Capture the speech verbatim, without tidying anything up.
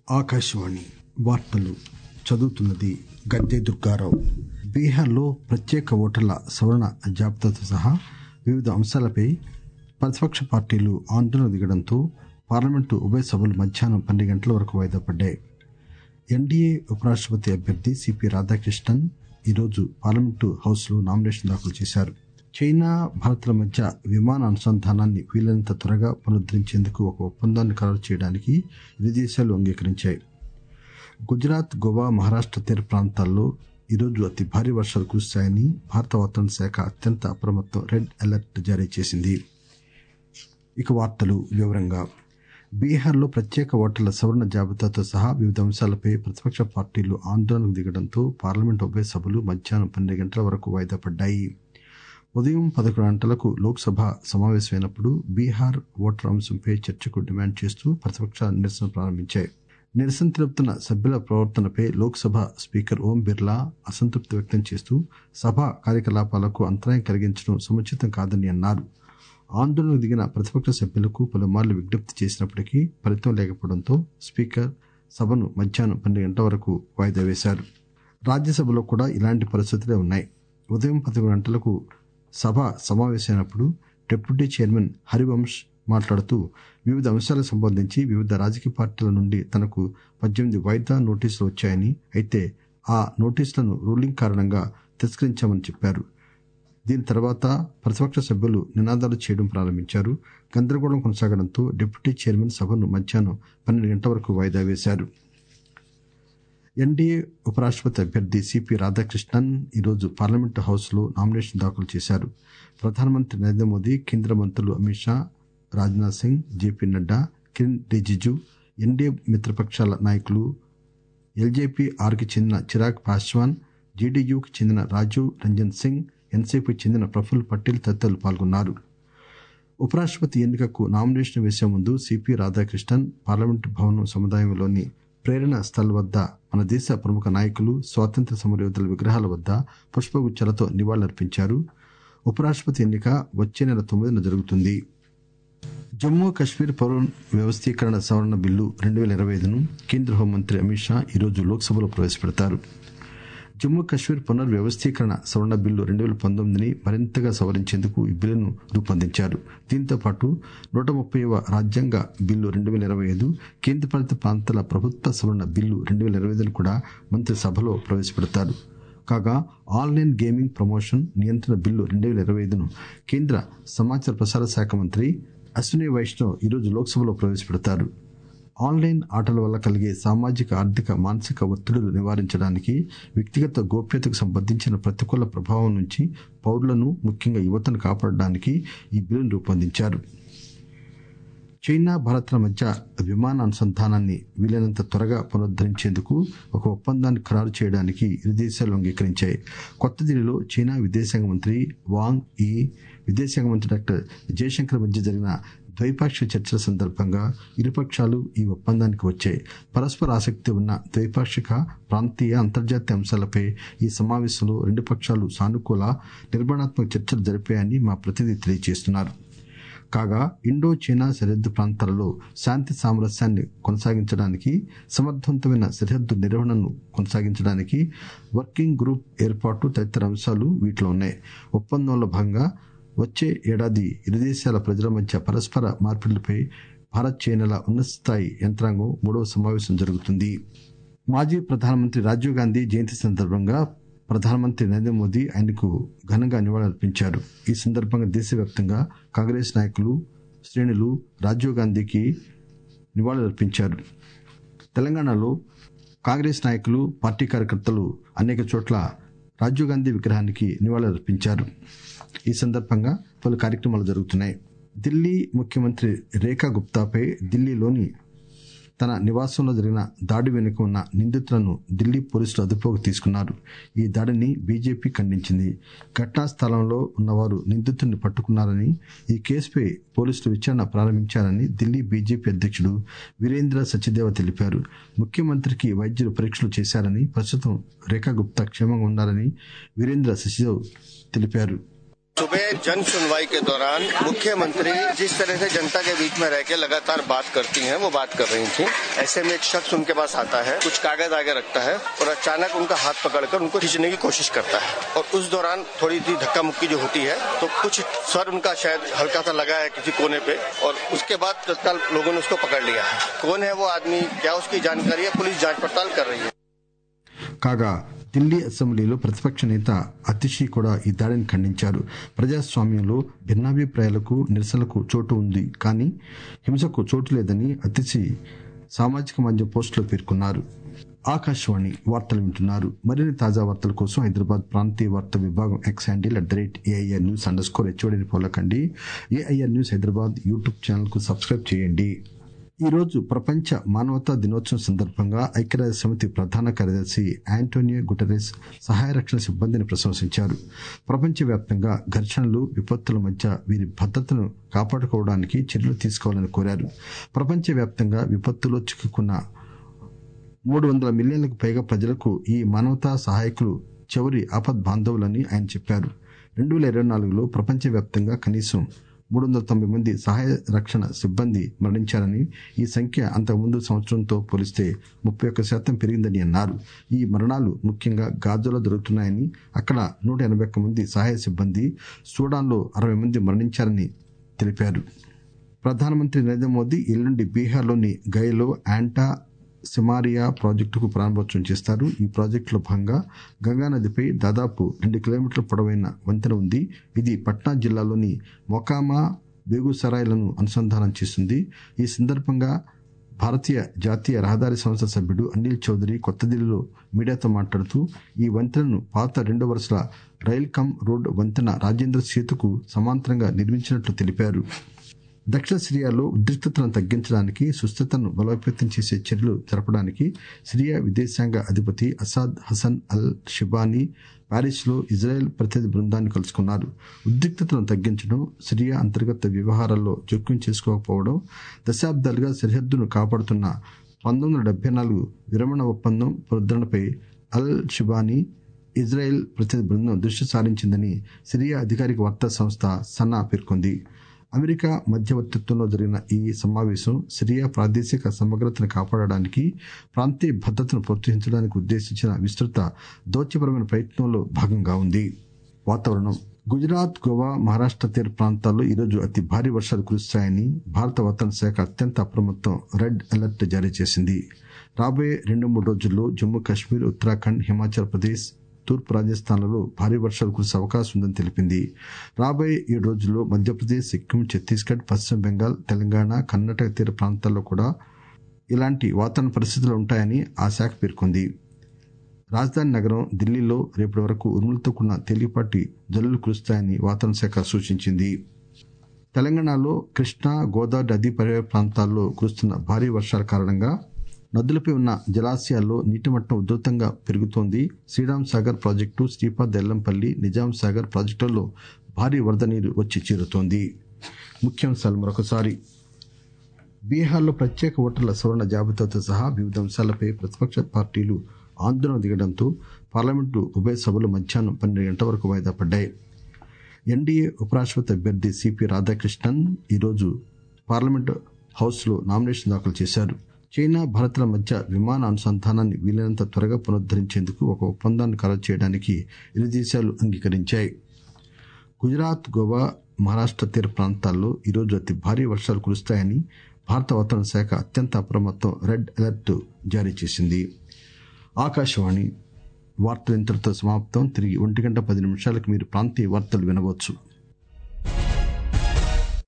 ఆకాశవాణి వార్తలు చదువుతున్నది గద్దె దుర్గారావు. బీహార్లో ప్రత్యేక ఓటర్ల సవరణ జాబితాతో సహా వివిధ అంశాలపై ప్రతిపక్ష పార్టీలు ఆందోళన దిగడంతో పార్లమెంటు ఉభయ సభలు మధ్యాహ్నం పన్నెండు గంటల వరకు వాయిదా పడ్డాయి. ఎన్డీఏ ఉపరాష్ట్రపతి అభ్యర్థి సిపి రాధాకృష్ణన్ ఈరోజు పార్లమెంటు హౌస్లో నామినేషన్ దాఖలు చేశారు. చైనా, భారత్ల మధ్య విమాన అనుసంధానాన్ని వీలైనంత త్వరగా పునరుద్దరించేందుకు ఒక ఒప్పందాన్ని ఖరారు చేయడానికి ఇరు దేశాలు అంగీకరించాయి. గుజరాత్, గోవా, మహారాష్ట్ర తీర ప్రాంతాల్లో ఈరోజు అతి భారీ వర్షాలు కురుస్తాయని భారత వాతావరణ శాఖ అత్యంత అప్రమత్తం రెడ్ అలర్ట్ జారీ చేసింది. ఇక వార్తలు వివరంగా. బీహార్లో ప్రత్యేక ఓటర్ల సవరణ జాబితాతో సహా వివిధ అంశాలపై ప్రతిపక్ష పార్టీలు ఆందోళనకు దిగడంతో పార్లమెంటు ఉభయ సభలు మధ్యాహ్నం పన్నెండు గంటల వరకు వాయిదా పడ్డాయి. ఉదయం పదకొండు గంటలకు లోక్సభ సమావేశమైనప్పుడు బీహార్ ఓటర్ అంశంపై చర్చకు డిమాండ్ చేస్తూ ప్రతిపక్షాలు నిరసన ప్రారంభించాయి. నిరసన తెలుపుతున్న సభ్యుల ప్రవర్తనపై లోక్సభ స్పీకర్ ఓం బిర్లా అసంతృప్తి వ్యక్తం చేస్తూ సభ కార్యకలాపాలకు అంతరాయం కలిగించడం సముచితం కాదని అన్నారు. ఆందోళనకు దిగిన ప్రతిపక్ష సభ్యులకు పలుమార్లు విజ్ఞప్తి చేసినప్పటికీ ఫలితం లేకపోవడంతో స్పీకర్ సభను మధ్యాహ్నం పన్నెండు గంటల వరకు వాయిదా వేశారు. రాజ్యసభలో కూడా ఇలాంటి పరిస్థితులే ఉన్నాయి. ఉదయం పదకొండు గంటలకు సభ సమావేశమైనప్పుడు డిప్యూటీ చైర్మన్ హరివంశ్ మాట్లాడుతూ వివిధ అంశాలకు సంబంధించి వివిధ రాజకీయ పార్టీల నుండి తనకు పద్దెనిమిది వాయిదా నోటీసులు వచ్చాయని, అయితే ఆ నోటీసులను రూలింగ్ కారణంగా తిరస్కరించామని చెప్పారు. దీని తర్వాత ప్రతిపక్ష సభ్యులు నినాదాలు చేయడం ప్రారంభించారు. గందరగోళం కొనసాగడంతో డిప్యూటీ చైర్మన్ సభను మధ్యాహ్నం పన్నెండు గంటల వరకు వాయిదా వేశారు. ఎన్డీఏ ఉపరాష్ట్రపతి అభ్యర్థి సిపి రాధాకృష్ణన్ ఈరోజు పార్లమెంటు హౌస్లో నామినేషన్ దాఖలు చేశారు. ప్రధానమంత్రి నరేంద్ర మోదీ, కేంద్ర మంత్రులు అమిత్ షా, రాజ్నాథ్ సింగ్, జేపీ నడ్డా, కిరణ్ రిజిజు, ఎన్డీఏ మిత్రపక్షాల నాయకులు ఎల్జేపీ ఆర్కి చెందిన చిరాగ్ పాస్వాన్, జేడీయూకి చెందిన రాజీవ్ రంజన్ సింగ్, ఎన్సీపీకి చెందిన ప్రఫుల్ పటేల్ తదితరులు పాల్గొన్నారు. ఉపరాష్ట్రపతి ఎన్నికకు నామినేషన్ వేసే ముందు సిపి రాధాకృష్ణన్ పార్లమెంటు భవనం సముదాయంలోని ప్రేరణ స్థల్ వద్ద మన దేశ ప్రముఖ నాయకులు, స్వాతంత్ర్య సమరయోధుల విగ్రహాల వద్ద పుష్పగుచ్చాలతో నివాళులర్పించారు. ఉపరాష్ట్రపతి ఎన్నిక వచ్చే నెల తొమ్మిదిన జరుగుతుంది. జమ్మూ కశ్మీర్ పౌర వ్యవస్థీకరణ సవరణ బిల్లు రెండు వేల ఇరవై ఐదును కేంద్ర హోంమంత్రి అమిత్ షా ఈరోజు లోక్సభలో ప్రవేశపెడతారు. జమ్మూ కశ్మీర్ పునర్ వ్యవస్థీకరణ సవరణ బిల్లు రెండు వేల పంతొమ్మిదిని మరింతగా సవరించేందుకు ఈ బిల్లును రూపొందించారు. దీంతో పాటు నూట ముప్పైవ రాజ్యాంగ బిల్లు రెండు వేల ఇరవై ఐదు, కేంద్రపాలిత ప్రాంతాల ప్రభుత్వ సవరణ బిల్లు రెండు వేల ఇరవై ఐదును కూడా మంత్రి సభలో ప్రవేశపెడతారు. కాగా ఆన్లైన్ గేమింగ్ ప్రమోషన్ నియంత్రణ బిల్లు రెండు వేల ఇరవై ఐదును కేంద్ర సమాచార ప్రసార శాఖ మంత్రి అశ్విని వైష్ణవ్ ఈరోజు లోక్సభలో ప్రవేశపెడతారు. ఆన్లైన్ ఆటల వల్ల కలిగే సామాజిక, ఆర్థిక, మానసిక ఒత్తిడులు నివారించడానికి వ్యక్తిగత గోప్యతకు సంబంధించిన ప్రతికూల ప్రభావం నుంచి పౌరులను, ముఖ్యంగా యువతను కాపాడడానికి ఈ బిల్లును రూపొందించారు. చైనా, భారత్ల మధ్య విమాన అనుసంధానాన్ని వీలైనంత త్వరగా పునరుద్దరించేందుకు ఒక ఒప్పందాన్ని ఖరారు చేయడానికి ఇరు దేశాలు అంగీకరించాయి. కొత్త ఢిల్లీలో చైనా విదేశాంగ మంత్రి వాంగ్ ఈ, విదేశాంగ మంత్రి డాక్టర్ జయశంకర్ మధ్య జరిగిన ద్వైపాక్షిక చర్చల సందర్భంగా ఇరుపక్షాలు ఈ ఒప్పందానికి వచ్చాయి. పరస్పర ఆసక్తి ఉన్న ద్వైపాక్షిక, ప్రాంతీయ, అంతర్జాతీయ అంశాలపై ఈ సమావేశంలో రెండు పక్షాలు సానుకూల, నిర్మాణాత్మక చర్చలు జరిపాయని మా ప్రతినిధి తెలియజేస్తున్నారు. కాగా ఇండో చైనా సరిహద్దు ప్రాంతాలలో శాంతి సామరస్యాన్ని కొనసాగించడానికి, సమర్థవంతమైన సరిహద్దు నిర్వహణను కొనసాగించడానికి వర్కింగ్ గ్రూప్ ఏర్పాటు తదితర అంశాలు వీటిలో ఉన్నాయి. ఒప్పందంలో భాగంగా వచ్చే ఏడాది ఇరు దేశాల ప్రజల మధ్య పరస్పర మార్పిడిలపై భారత్ చైనాల ఉన్నత స్థాయి యంత్రాంగం మూడవ సమావేశం జరుగుతుంది. మాజీ ప్రధానమంత్రి రాజీవ్ గాంధీ జయంతి సందర్భంగా ప్రధానమంత్రి నరేంద్ర మోదీ ఆయనకు ఘనంగా నివాళులర్పించారు. ఈ సందర్భంగా దేశవ్యాప్తంగా కాంగ్రెస్ నాయకులు, శ్రేణులు రాజీవ్ గాంధీకి నివాళులర్పించారు. తెలంగాణలో కాంగ్రెస్ నాయకులు, పార్టీ కార్యకర్తలు అనేక చోట్ల రాజీవ్ గాంధీ విగ్రహానికి నివాళులర్పించారు. ఈ సందర్భంగా పలు కార్యక్రమాలు జరుగుతున్నాయి. ఢిల్లీ ముఖ్యమంత్రి రేఖా గుప్తాపై ఢిల్లీలోని తన నివాసంలో జరిగిన దాడి వెనుక ఉన్న నిందితులను ఢిల్లీ పోలీసులు అదుపులోకి తీసుకున్నారు. ఈ దాడిని బీజేపీ ఖండించింది. ఘటనా స్థలంలో ఉన్నవారు నిందితుడిని పట్టుకున్నారని, ఈ కేసుపై పోలీసులు విచారణ ప్రారంభించారని ఢిల్లీ బీజేపీ అధ్యక్షుడు వీరేంద్ర సచ్దేవ తెలిపారు. ముఖ్యమంత్రికి వైద్యులు పరీక్షలు చేశారని, ప్రస్తుతం రేఖా గుప్తా క్షేమంగా ఉన్నారని వీరేంద్ర సచ్దేవ్ తెలిపారు. सुबह जन सुनवाई के दौरान मुख्यमंत्री जिस तरह से जनता के बीच में रह के लगातार बात करती हैं वो बात कर रही थी। ऐसे में एक शख्स उनके पास आता है, कुछ कागज आगे रखता है और अचानक उनका हाथ पकड़कर उनको खींचने की कोशिश करता है और उस दौरान थोड़ी सी धक्का मुक्की जो होती है तो कुछ सर उनका शायद हल्का सा लगा है किसी कोने पे और उसके बाद तत्काल लोगों ने उसको पकड़ लिया है। कौन है वो आदमी, क्या उसकी जानकारी है, पुलिस जांच पड़ताल कर रही है। కాగా ఢిల్లీ అసెంబ్లీలో ప్రతిపక్ష నేత అతిషి కూడా ఈ దాడిని ఖండించారు. ప్రజాస్వామ్యంలో భిన్నాభిప్రాయాలకు నిరసనలకు చోటు ఉంది, కానీ హింసకు చోటు లేదని అతిషి సామాజిక మాధ్యమ పోస్టులో పేర్కొన్నారు. ఆకాశవాణి వార్తలు వింటున్నారు. మరిన్ని తాజా వార్తల కోసం హైదరాబాద్ ప్రాంతీయ వార్తా విభాగం X handle at the rate AIR news underscore స్కోర్ హెచ్ఓడిని ఫాలో కండి. AIR news Hyderabad YouTube channel కు సబ్స్క్రైబ్ చేయండి. ఈ రోజు ప్రపంచ మానవతా దినోత్సవం సందర్భంగా ఐక్యరాజ్య సమితి ప్రధాన కార్యదర్శి ఆంటోనియో గుటెరెస్ సహాయ రక్షణ సిబ్బందిని ప్రశంసించారు. ప్రపంచవ్యాప్తంగా ఘర్షణలు, విపత్తుల మధ్య వీరి భద్రతను కాపాడుకోవడానికి చర్యలు తీసుకోవాలని కోరారు. ప్రపంచవ్యాప్తంగా విపత్తులో చిక్కుకున్న మూడు వందల మిలియన్లకు పైగా ప్రజలకు ఈ మానవతా సహాయకులు చివరి ఆపద్ బాంధవులని ఆయన చెప్పారు. రెండు వేల ఇరవై నాలుగులో ప్రపంచవ్యాప్తంగా కనీసం మూడు వందల తొంభై మంది సహాయ రక్షణ సిబ్బంది మరణించారని, ఈ సంఖ్య అంతకుముందు సంవత్సరంతో పోలిస్తే ముప్పై ఒక్క శాతం పెరిగిందని అన్నారు. ఈ మరణాలు ముఖ్యంగా గాజాలో జరుగుతున్నాయని, అక్కడ నూట ఎనభై ఒక్క మంది సహాయ సిబ్బంది, సూడాన్లో అరవై మంది మరణించారని తెలిపారు. ప్రధానమంత్రి నరేంద్ర మోదీ ఎల్లుండి బీహార్లోని గయలో యాంటా సిమారియా ప్రాజెక్టుకు ప్రారంభోత్సవం చేస్తారు. ఈ ప్రాజెక్టులో భాగంగా గంగానదిపై దాదాపు రెండు కిలోమీటర్ల పొడవైన వంతెన ఉంది. ఇది పట్నా జిల్లాలోని మొకామా, బేగుసరాయ్లను అనుసంధానం చేస్తుంది. ఈ సందర్భంగా భారతీయ జాతీయ రహదారి సంస్థ సభ్యుడు అనిల్ చౌదరి కొత్తదిల్లీలో మీడియాతో మాట్లాడుతూ, ఈ వంతెనను పాత రెండు వరుసల రైల్ కమ్ రోడ్ వంతెన రాజేంద్ర సేతుకు సమాంతరంగా నిర్మించినట్లు తెలిపారు. దక్షిణ సిరియాలో ఉద్రిక్తతను తగ్గించడానికి, సుస్థిరతను బలోపేతం చేసే చర్యలు జరపడానికి సిరియా విదేశాంగ అధిపతి Asaad Hassan al Shaibani Paris లో ఇజ్రాయెల్ ప్రతినిధి బృందాన్ని కలుసుకున్నారు. ఉద్రిక్తతను తగ్గించడం, సిరియా అంతర్గత వ్యవహారాల్లో జోక్యం చేసుకోకపోవడం, దశాబ్దాలుగా సరిహద్దును కాపాడుతున్న పంతొమ్మిది వందల డెబ్బై నాలుగు విరమణ ఒప్పందం పునరుద్ధరణపై అల్ షిబానీ ఇజ్రాయెల్ ప్రతినిధి బృందం దృష్టి సారించిందని సిరియా అధికారిక వార్తా సంస్థ సనా పేర్కొంది. అమెరికా మధ్యవర్తిత్వంలో జరిగిన ఈ సమావేశం సిరియా ప్రాదేశిక సమగ్రతను కాపాడడానికి, ప్రాంతీయ భద్రతను ప్రోత్సహించడానికి ఉద్దేశించిన విస్తృత దౌత్యపరమైన ప్రయత్నంలో భాగంగా ఉంది. వాతావరణం. గుజరాత్, గోవా, మహారాష్ట తీర ప్రాంతాల్లో ఈరోజు అతి భారీ వర్షాలు కురుస్తాయని భారత వాతావరణ శాఖ అత్యంత అప్రమత్తం రెడ్ అలర్ట్ జారీ చేసింది. రాబోయే రెండు మూడు రోజుల్లో జమ్మూ కశ్మీర్, ఉత్తరాఖండ్, హిమాచల్ ప్రదేశ్, తూర్పు రాజస్థాన్లలో భారీ వర్షాలు కురిసే అవకాశం ఉందని తెలిపింది. రాబోయే ఏడు రోజుల్లో మధ్యప్రదేశ్, సిక్కిం, ఛత్తీస్గఢ్, పశ్చిమ బెంగాల్, తెలంగాణ, కర్ణాటక తీర ప్రాంతాల్లో కూడా ఇలాంటి వాతావరణ పరిస్థితులు ఉంటాయని ఆ శాఖ పేర్కొంది. రాజధాని నగరం ఢిల్లీలో రేపటి వరకు ఉరుములతో కూడిన తేలికపాటి జల్లులు కురుస్తాయని వాతావరణ శాఖ సూచించింది. తెలంగాణలో కృష్ణా, గోదావరి నదీ పరివాహక ప్రాంతాల్లో కురుస్తున్న భారీ వర్షాల కారణంగా నదులపై ఉన్న జలాశయాల్లో నీటి మట్టం ఉధృతంగా పెరుగుతోంది. శ్రీరామ్ సాగర్ ప్రాజెక్టు, శ్రీపాద్, ఎల్లంపల్లి, నిజాం సాగర్ ప్రాజెక్టుల్లో భారీ వరద నీరు వచ్చి చేరుతోంది. ముఖ్యాంశాలు మరొకసారి. బీహార్లో ప్రత్యేక ఓటర్ల సవరణ జాబితాతో సహా వివిధ అంశాలపై ప్రతిపక్ష పార్టీలు ఆందోళన దిగడంతో పార్లమెంటు ఉభయ సభలు మధ్యాహ్నం పన్నెండు గంటల వరకు వాయిదా పడ్డాయి. ఎన్డీఏ ఉపరాష్ట్రపతి అభ్యర్థి సిపి రాధాకృష్ణన్ ఈరోజు పార్లమెంటు హౌస్ లో నామినేషన్ దాఖలు చేశారు. చైనా, భారత్ల మధ్య విమాన అనుసంధానాన్ని వీలైనంత త్వరగా పునరుద్దరించేందుకు ఒక ఒప్పందాన్ని ఖరారు చేయడానికి ఇరు దేశాలు అంగీకరించాయి. గుజరాత్, గోవా, మహారాష్ట తీర ప్రాంతాల్లో ఈరోజు అతి భారీ వర్షాలు కురుస్తాయని భారత వాతావరణ శాఖ అత్యంత అప్రమత్తం రెడ్ అలర్ట్ జారీ చేసింది. ఆకాశవాణి వార్తలు ఇంతటితో సమాప్తం. తిరిగి ఒంటి గంట పది నిమిషాలకు మీరు ప్రాంతీయ వార్తలు వినవచ్చు.